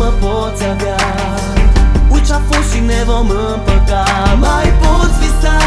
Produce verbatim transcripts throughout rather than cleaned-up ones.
mă poți avea. Uite ce-a fost și ne vom împăca. Mai poți visa.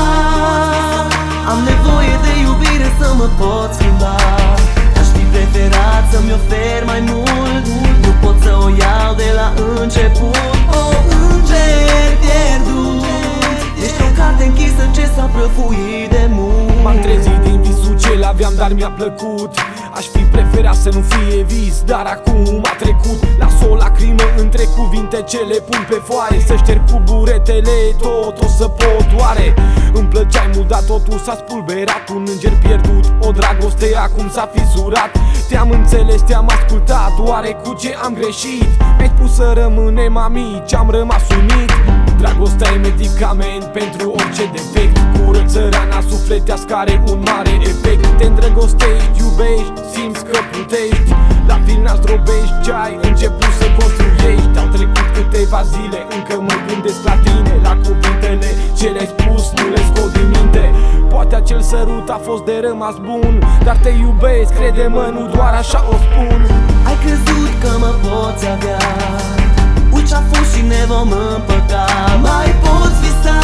Am nevoie de iubire să mă pot schimba. Aș fi preferat să-mi ofer mai mult. Nu pot să o iau de la început. O înger pierdut. Ești o carte închisă ce s-a prăfuit de mult. M-am trezit din visul ce l-aveam, dar mi-a plăcut. Aș fi preferat să nu fie vis, dar acum a trecut. Las o lacrimă între cuvinte ce le pun pe foaie. Să șterg cu buretele tot, o să pot oare? Îmi plăceai mult, dar totul s-a spulberat. Un înger pierdut, o dragoste acum s-a fisurat. Te-am înțeles, te-am ascultat, oare cu ce am greșit? Mi-ai spus să rămânem amici, am rămas unit. Dragostea e medicament pentru orice defect. Curăță rana sufletească, are un mare efect. Te îndrăgostești, iubești, simți că plutești. La final zdrobești ce ai început să construiești. Au trecut câteva zile, încă mă gândesc la tine. La cuvintele ce le-ai spus, nu le scot din minte. Poate acel sărut a fost de rămas bun, dar te iubesc, crede-mă, nu doar așa o spun. Ai crezut că mă poți avea. Uite ce-a fost și ne vom împăca. Mai poți visa.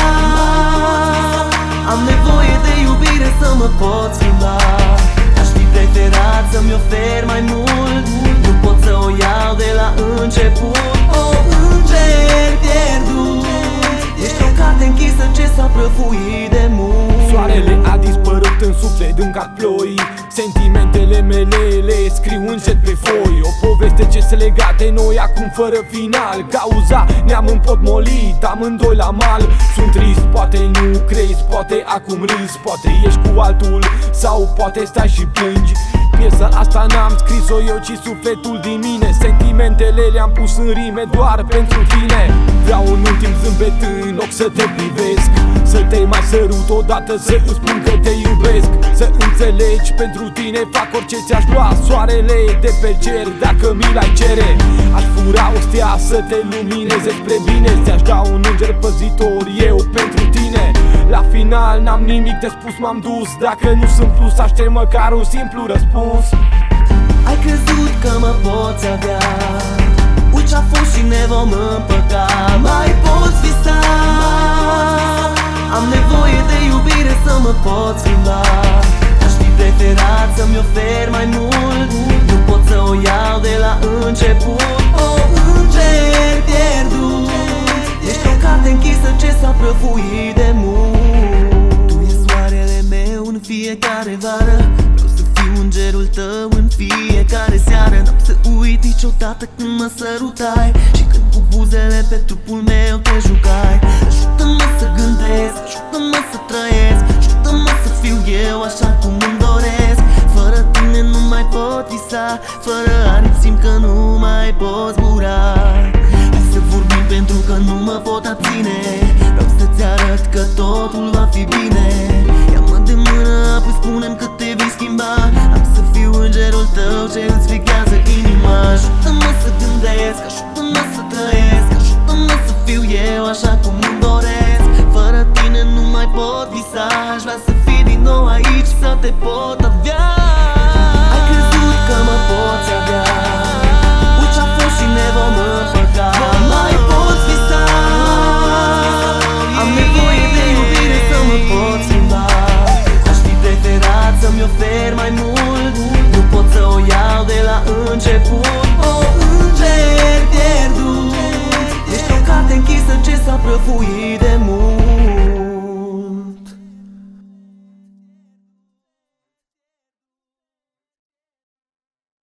Am nevoie de iubire să mă pot schimba. Aș fi preferat să-mi ofer mai mult. Nu pot să o iau de la început. O înger pierdut. Ești o carte închisă ce s-a prăfuit de mult. Soarele a dispărut în suflet încă ploi. Sentimentele mele le scriu încet pe foi. O poveste ce se lega de noi acum fără final. Cauza ne-am împotmolit amândoi la mal. Sunt trist, poate nu crezi, poate acum râzi. Poate ești cu altul sau poate stai și plângi. Piesa asta n-am scris-o eu, ci sufletul din mine. Sentimentele le-am pus în rime doar pentru tine. Vreau un ultim zâmbet în loc să te privesc. Să te mai sărut odată, să îți spun că te iubesc. Să înțelegi, pentru tine fac orice, ți-aș lua soarele de pe cer dacă mi l-ai cere. Aș fura o stea să te lumineze spre bine. Ți-aș da un înger păzitor eu pentru tine. La final n-am nimic de spus, m-am dus. Dacă nu sunt plus, aștept măcar un simplu răspuns. Ai crezut că mă poți avea. Uite ce-a fost și ne vom împăca. Mai poți visa. Am nevoie de iubire să mă pot schimba. Aș fi preferat să-mi ofer mai mult. Nu pot să o iau de la început. O înger pierdut. Ești o carte închisă ce s-a prăfuit de mult. Tu e soarele meu în fiecare vară. Vreau să fiu îngerul tău în fiecare seară. N-am să uit niciodată când mă sărutai și când cu buzele pe trupul meu te jucai. Ajută-mă să gândesc, ajută-mă să trăiesc, ajută-mă să fiu eu așa cum îmi doresc. Fără tine nu mai pot visa, fără aripi simt că nu mai pot zbura. Hai să vorbim pentru că nu mă pot abține. Vreau să-ți arăt că totul va fi bine. Ia-mă de mână, apoi spune-mi că te vei schimba. Am să fiu îngerul tău ce îți veghează inima. Ajută-mă să gândesc, ajută-mă să trăiesc, ajută-mă să fiu eu așa cum îmi doresc. Fără tine nu mai pot visa. Aș vrea să fii din nou aici, să te pot avea. Ai crezut că mă poți avea. Uite ce-a fost și ne vom împăca. Mai poți visa. Am nevoie de iubire să mă pot schimba. Aș fi preferat să-mi ofer mai mult. Nu pot să o iau de la început.